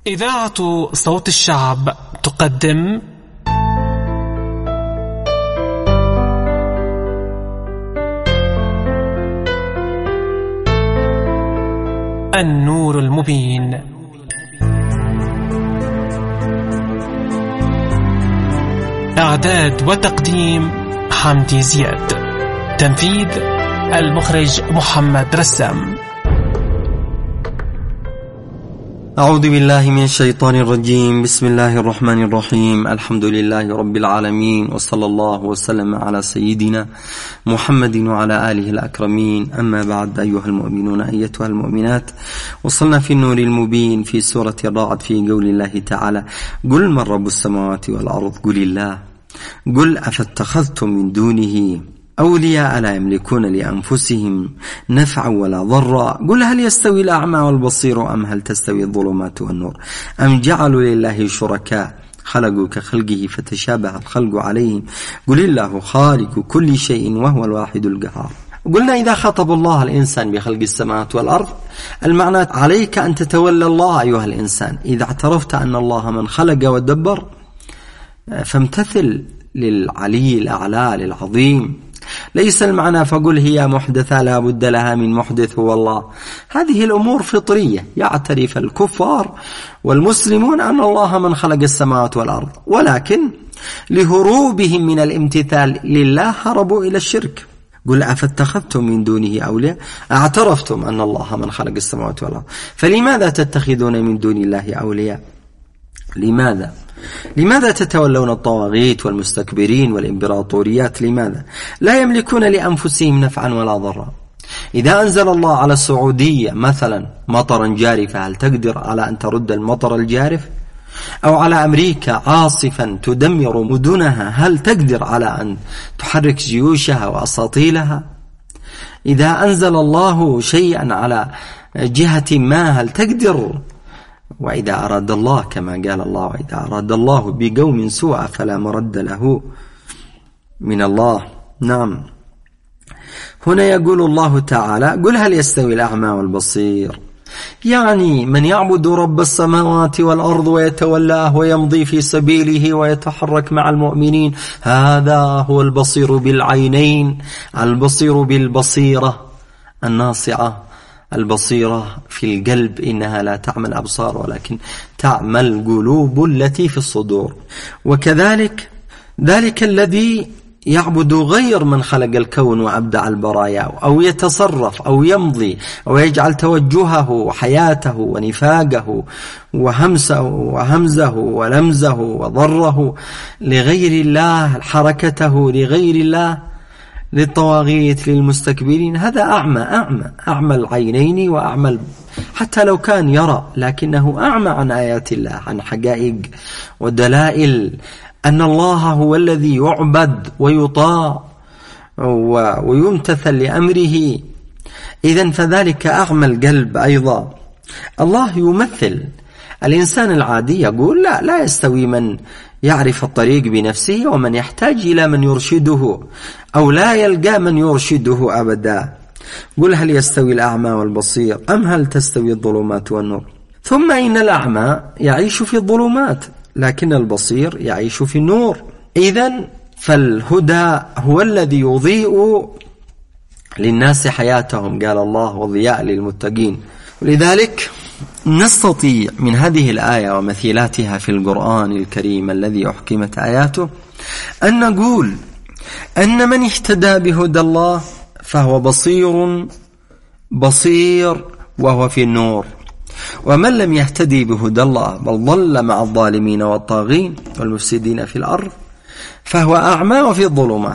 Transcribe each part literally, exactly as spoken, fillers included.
إذاعة صوت الشعب تقدم النور المبين. إعداد وتقديم حمدي زياد. تنفيذ المخرج محمد رسام. أعوذ بالله من الشيطان الرجيم. بسم الله الرحمن الرحيم. الحمد لله رب العالمين، وصلى الله وسلم على سيدنا محمد وعلى آله الأكرمين. أما بعد، أيها المؤمنون أيتها المؤمنات، وصلنا في النور المبين في سورة الرعد في قول الله تعالى: قل من رب السماوات والأرض قل الله قل أفاتخذتم من دونه أولياء لا يملكون لأنفسهم نفعا ولا ضرا قل هل يستوي الأعمى والبصير أم هل تستوي الظلمات والنور أم جعلوا لله شركاء خلقوا كخلقه فتشابه الخلق عليهم قل الله خالق كل شيء وهو الواحد القهار. قلنا إذا خاطب الله الإنسان بخلق السماوات والأرض، المعنى عليك أن تتولى الله أيها الإنسان. إذا اعترفت أن الله من خلق ودبر فامتثل للعلي الأعلى للعظيم. ليس المعنى فقل هي محدثة لا بد لها من محدث هو الله. هذه الأمور فطرية، يعترف الكفار والمسلمون أن الله من خلق السماوات والأرض، ولكن لهروبهم من الامتثال لله هربوا إلى الشرك. قل أفاتخذتم من دونه أولياء، اعترفتم أن الله من خلق السماوات والأرض، فلماذا تتخذون من دون الله أولياء؟ لماذا؟ لماذا تتولون الطواغيت والمستكبرين والإمبراطوريات؟ لماذا؟ لا يملكون لأنفسهم نفعا ولا ضرا. إذا أنزل الله على السعودية مثلا مطرا جارفا، هل تقدر على أن ترد المطر الجارف؟ أو على أمريكا عاصفا تدمر مدنها، هل تقدر على أن تحرك جيوشها وأساطيلها؟ إذا أنزل الله شيئا على جهة ما، هل تقدر؟ وإذا أراد الله كما قال الله: وإذا أراد الله بقوم سوء فلا مرد له من الله. نعم، هنا يقول الله تعالى: قل هل يستوي الأعمى والبصير؟ يعني من يعبد رب السماوات والأرض ويتولاه ويمضي في سبيله ويتحرك مع المؤمنين، هذا هو البصير بالعينين، البصير بالبصيرة الناصعة، البصيرة في القلب، إنها لا تعمى الأبصار ولكن تعمى القلوب التي في الصدور. وكذلك ذلك الذي يعبد غير من خلق الكون وأبدع البرايا، أو يتصرف أو يمضي أو يجعل توجهه وحياته ونفاقه وهمسه وهمزه ولمزه وضره لغير الله، حركته لغير الله، للطواغيت للمستكبرين، هذا أعمى أعمى أعمى العينين وأعمى، حتى لو كان يرى لكنه أعمى عن آيات الله، عن حقائق ودلائل أن الله هو الذي يعبد ويطاع ويمتثل لأمره. إذن فذلك أعمى القلب أيضا. الله يمثل الإنسان العادي، يقول لا لا يستوي من يعرف الطريق بنفسه ومن يحتاج إلى من يرشده، أو لا يلقى من يرشده أبدا. قل هل يستوي الأعمى والبصير أم هل تستوي الظلمات والنور؟ ثم إن الأعمى يعيش في الظلمات لكن البصير يعيش في النور. إذن فالهدى هو الذي يضيء للناس حياتهم، قال الله: وضياء للمتقين. ولذلك نستطيع من هذه الآية ومثيلاتها في القرآن الكريم الذي أحكمت آياته أن نقول أن من اهتدى بهدى الله فهو بصير بصير وهو في النور، ومن لم يهتدي بهدى الله بل ضل مع الظالمين والطاغين والمفسدين في الأرض فهو أعمى وفي الظلمات.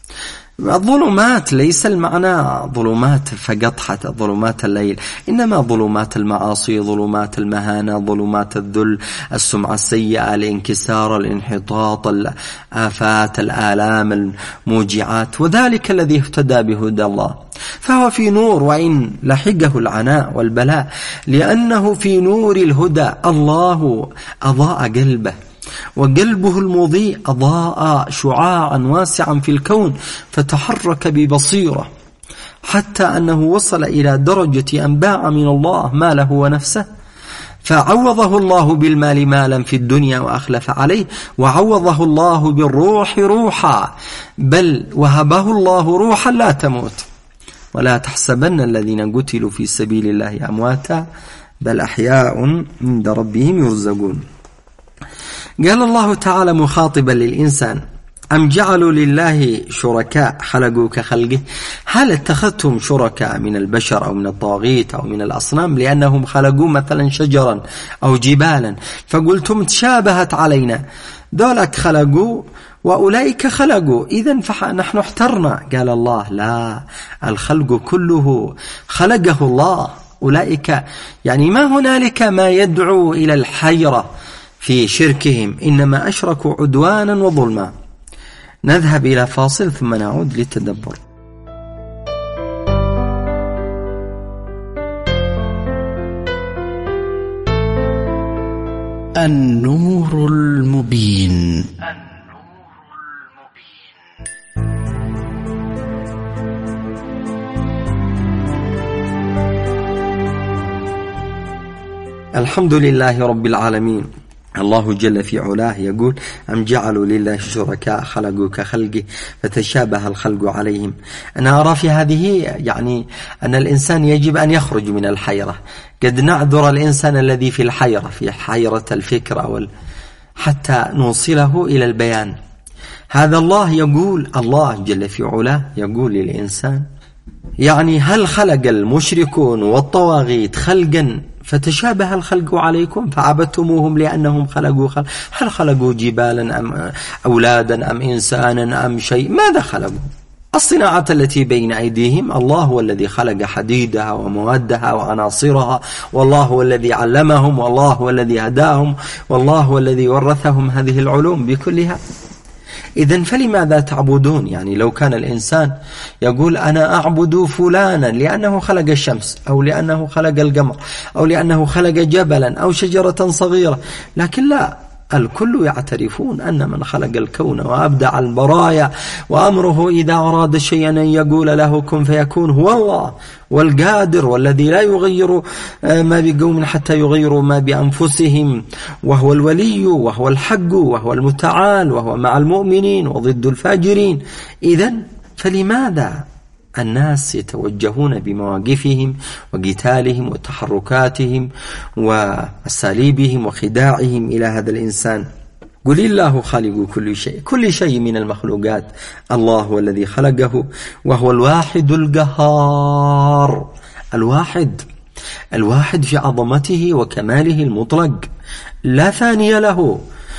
الظلمات ليس المعنى ظلمات فقط حتى ظلمات الليل، إنما ظلمات المعاصي، ظلمات المهانة، ظلمات الذل، السمعة السيئة، الانكسار، الانحطاط، الآفات، الآلام، الموجعات. وذلك الذي اهتدى بهدى الله فهو في نور، وإن لحقه العناء والبلاء لأنه في نور الهدى. الله أضاء قلبه، وقلبه المضيء أضاء شعاعا واسعا في الكون، فتحرك ببصيرة حتى أنه وصل إلى درجة أن باع من الله ماله ونفسه، فعوضه الله بالمال مالا في الدنيا وأخلف عليه، وعوضه الله بالروح روحا، بل وهبه الله روحا لا تموت. ولا تحسبن الذين قتلوا في سبيل الله أمواتا بل أحياء عند ربهم يرزقون. قال الله تعالى مخاطبا للإنسان: أم جعلوا لله شركاء خلقوا كخلقه؟ هل اتخذتم شركاء من البشر أو من الطاغيت أو من الأصنام لأنهم خلقوا مثلا شجرا أو جبالا فقلتم تشابهت علينا؟ ذولك خلقوا وأولئك خلقوا، إذن فنحن احترنا. قال الله: لا، الخلق كله خلقه الله. أولئك يعني ما هنالك ما يدعو إلى الحيرة في شركهم، إنما أشركوا عدوانا وظلما. نذهب إلى فاصل ثم نعود للتدبر. النور المبين. الحمد لله رب العالمين. الله جل في علاه يقول: أم جعلوا لله شركاء خلقوا كخلقه فتشابه الخلق عليهم. أنا أرى في هذه يعني أن الإنسان يجب أن يخرج من الحيرة. قد نعذر الإنسان الذي في الحيرة، في حيرة الفكر أو حتى نوصله إلى البيان. هذا الله يقول، الله جل في علاه يقول للإنسان: يعني هل خلق المشركون والطواغيت خلقا فتشابه الخلق عليكم فعبدتموهم لأنهم خلقوا خلق؟ هل خلقوا جبالا أم أولادا أم إنسانا أم شيء؟ ماذا خلقوا؟ الصناعة التي بين أيديهم الله هو الذي خلق حديدها وموادها وعناصرها، والله هو الذي علمهم، والله هو الذي هداهم، والله هو الذي ورثهم هذه العلوم بكلها. إذن فلماذا تعبدون؟ يعني لو كان الإنسان يقول أنا أعبد فلانا لأنه خلق الشمس أو لأنه خلق القمر أو لأنه خلق جبلا أو شجرة صغيرة، لكن لا، الكل يعترفون أن من خلق الكون وأبدع البرايا وأمره إذا أراد شيئا أن يقول له كن فيكون هو الله، والقادر والذي لا يغير ما بقوم حتى يغيروا ما بأنفسهم، وهو الولي وهو الحق وهو المتعال وهو مع المؤمنين وضد الفاجرين. إذن فلماذا الناس يتوجهون بمواقفهم وقتالهم وتحركاتهم وأساليبهم وخداعهم إلى هذا الإنسان؟ قل الله خالق كل شيء، كل شيء من المخلوقات الله هو الذي خلقه، وهو الواحد القهار. الواحد الواحد في عظمته وكماله المطلق، لا ثاني له،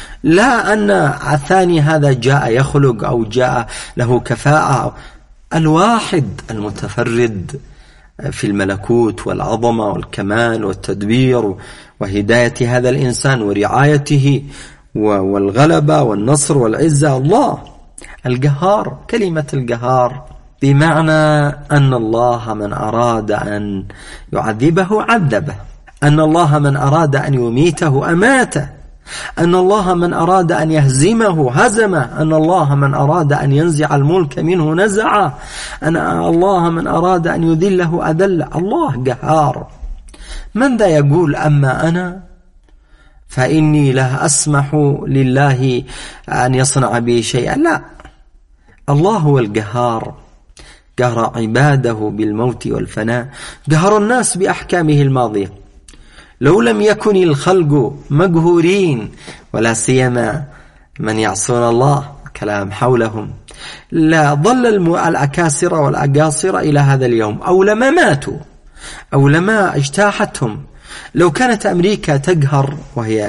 لا أن الثاني هذا جاء يخلق أو جاء له كفاءة. الواحد المتفرد في الملكوت والعظمة والكمال والتدبير وهداية هذا الإنسان ورعايته والغلبة والنصر والعزة. الله القهار. كلمة القهار بمعنى أن الله من أراد أن يعذبه عذبه، أن الله من أراد أن يميته أماته، أن الله من أراد أن يهزمه هزمه، أن الله من أراد أن ينزع الملك منه نزعه، أن الله من أراد أن يذله أذله. الله قهار. من ذا يقول أما أنا فإني لا أسمح لله أن يصنع بي شيئا؟ لا، الله هو القهار، قهر عباده بالموت والفناء، قهر الناس بأحكامه الماضية. لو لم يكن الخلق مقهورين، ولا سيما من يعصون الله كلام حولهم، لا ظل الأكاسرة والأقاصرة إلى هذا اليوم، أو لما ماتوا أو لما اجتاحتهم. لو كانت أمريكا تقهر وهي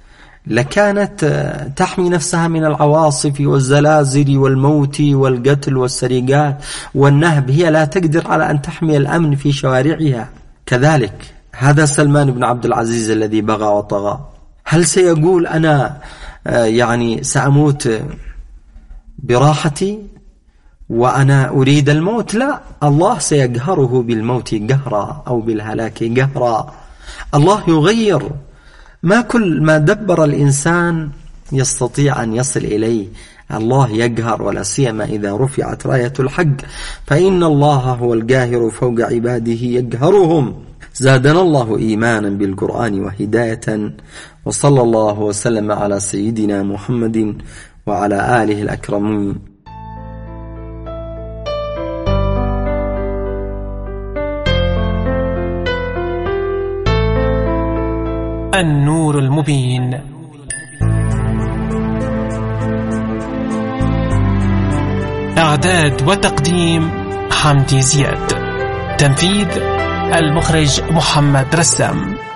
لكانت تحمي نفسها من العواصف والزلازل والموت والقتل والسرقات والنهب، هي لا تقدر على أن تحمي الأمن في شوارعها. كذلك هذا سلمان بن عبد العزيز الذي بغى وطغى، هل سيقول أنا يعني سأموت براحتي وأنا أريد الموت؟ لا، الله سيقهره بالموت قهرا أو بالهلاك قهرا. الله يغير. ما كل ما دبر الإنسان يستطيع أن يصل إليه. الله يقهر، ولا سيما إذا رفعت راية الحق، فإن الله هو القاهر فوق عباده يقهرهم. زادنا الله إيمانا بالقرآن وهداية، وصلى الله وسلم على سيدنا محمد وعلى آله الأكرمين. النور المبين. إعداد وتقديم حمدي زياد. تنفيذ المخرج محمد رسام.